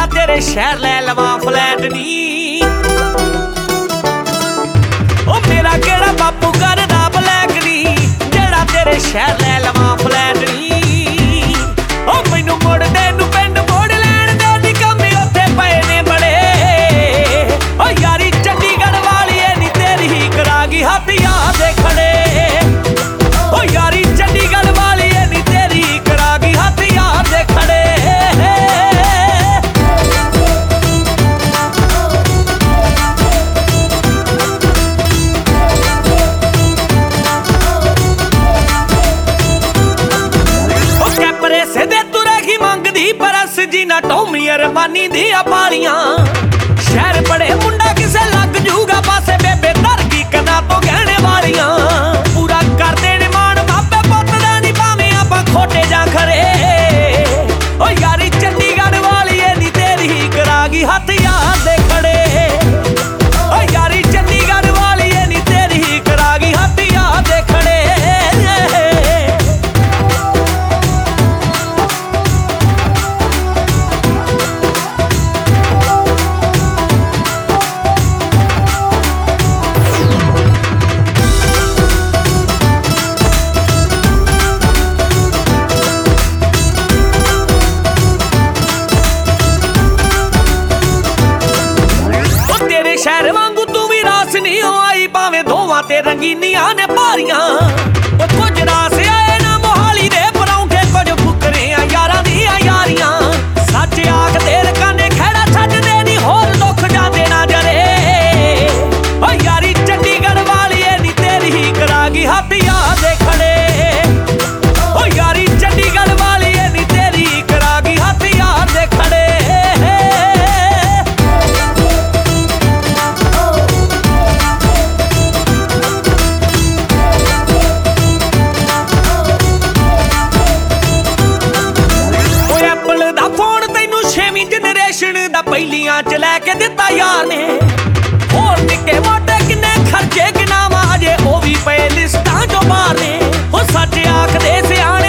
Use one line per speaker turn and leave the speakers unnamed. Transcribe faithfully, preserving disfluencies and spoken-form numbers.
जेड़ा तेरे शहर लै लवां फ्लैट नी। ओ मेरा केड़ा बापू करदा ब्लैक नी, जेड़ा तेरे शहर लै लवां फ्लैट नी। ओ मैनू मुड़दे नू पिंड मोड़ लैण दे नी, कमी उत्थे पए ने बड़े। ओ यारी चंडीगढ़ वाली नी तेरी ही करागी हाथियां दे खड़े। ओ यारी चंडीगढ़ वाली नी तेरी ही करागी हाथियां दे खड़े। परस जी ना टोमी अरमानी दिया पालियां, शहर बड़े मुंडा किसे लग जूगा पासे, बेबे तरगी कना तो गहने वालियां। पूरा कर देने मान बापे पुत दा नी, भावें आपां खोटे जां खरे। ओ यारी चंडीगढ़ वाली नी तेरी ही करागी हाथियां दे खड़े। ओ यारी चंडीगढ़ वाली नी तेरी ही करागी हाथियां दे खड़े। शहर वांगू तू भी रास नहीं हो आई, भावें दोवां ते रंगीनियां ने भारियां। ओ कुछ रास आए ना मोहाली दे परौंठे, कुछ फुकरे आ यारां दियां यारियां। सच आख तेर काने खैड़ा छड्डदे नी, होर दुख जांदे ना जरे। ओ यारी चंडीगढ़ वाली नी तेरी ही करागी हाथियां दे खड़े। ओ यारी चंडीगढ़ वाली नी तेरी ही करागी हाथियां दे खड़े। जनरेशन दा पहलियां च लैके दिता यार ने, होर निक्के मोटे किन्ने खर्चे गिनावां, अजे ओ भी पे लिस्टां चों बाहर ने। ओ सच आखदे सियाणे